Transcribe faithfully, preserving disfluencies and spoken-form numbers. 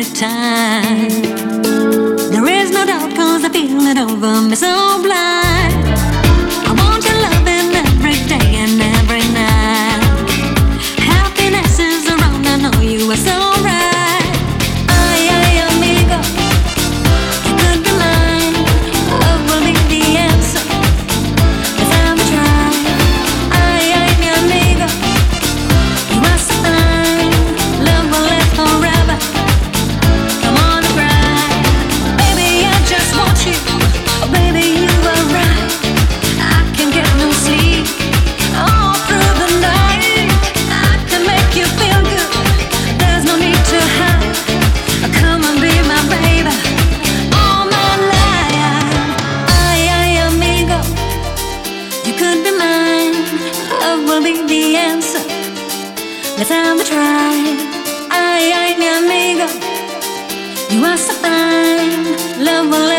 right time. There is no doubt, cause I feel it over me so blind. I want your loving every day and every night. Happiness is around, I know you are so right. Ay, ay, amigo, you could be mine. Love will be the answer. Let's have a try. Ay, ay, mi amigo, you are so fine. Love will live forever. Come on and cry. Baby, I just want you. Oh, baby, you are right. I can get no sleep all through the night. I can make you feel good. There's no need to hide. Come and be my baby all my life. Ay, ay, amigo, you could be mine. Love will be the answer. Let's have a try. Ay, ay, mi amigo, you are so fine. Love will